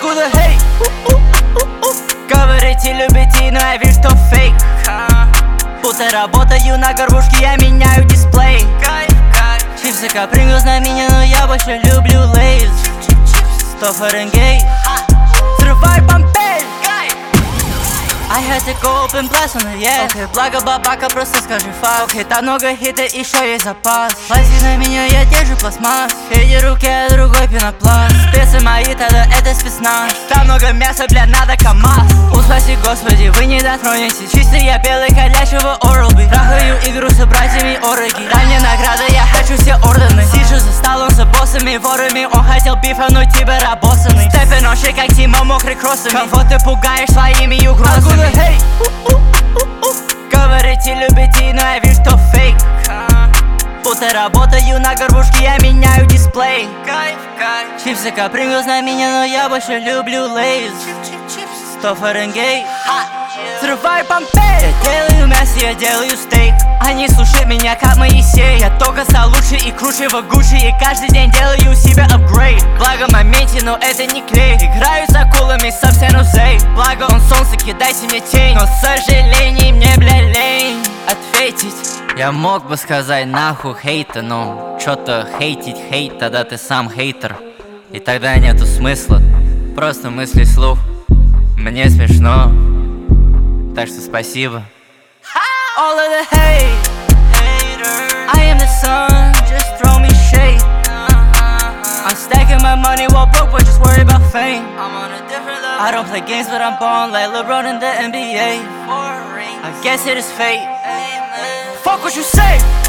Откуда хейт? Говорите, любите, но я вижу, что фейк. Будто работаю на горбушке, я меняю дисплей. Чипсы Капрингос на меня, но я больше люблю лейз. 100 Фаренгейт, взрывай Помпей. I had to go up and blast on the yeah. Okay, благо бабака, просто скажи факт. Okay, там много хита, еще есть запас. Лази на меня, я держу пластмасс. В этой руке другой пенопласт. Спецы мои, тогда это спецназ. Там много мяса, бля, надо КамАЗ. Упаси Господи, вы не дотронетесь. Чистый я белый, ходячего Oral-B. Трахаю игру с братьями Ороги. Дай мне награда, я хочу все ордены. Сижу за столом с боссами, ворами. Он хотел бифануть, тебя работанный. Степен, он как Тима, мокрый кроссами. Кого ты пугаешь своими угрозами? Hey. Говорите, любите, но я вижу, что фейк. Будто работаю на горбушке, я меняю дисплей. Чипсы Капрингос на меня, но я больше люблю лейз. 100 Фаренгейт, взрывай Помпей. Я делаю мясо, я делаю стейк. Они слушают меня, как Моисей. Я только стал лучше и круче в Гуччи. И каждый день делаю себе апгрейд. Благо в моменте, но это не клей. Играю с акулами, совсем узей. Благо он солнце, кидайте мне тень. Но с сожалением мне, бля, лень ответить. Я мог бы сказать нахуй хейта, но чё-то хейтить хейт, тогда ты сам хейтер. И тогда нету смысла, просто мысли слух. Мне смешно, так что спасибо. All of the hate, I am the sun, just throw me shade. I'm stacking my money while broke, but just worry about fame. I don't play games, but I'm born like LeBron in the NBA. I guess it is fate. Fuck what you say.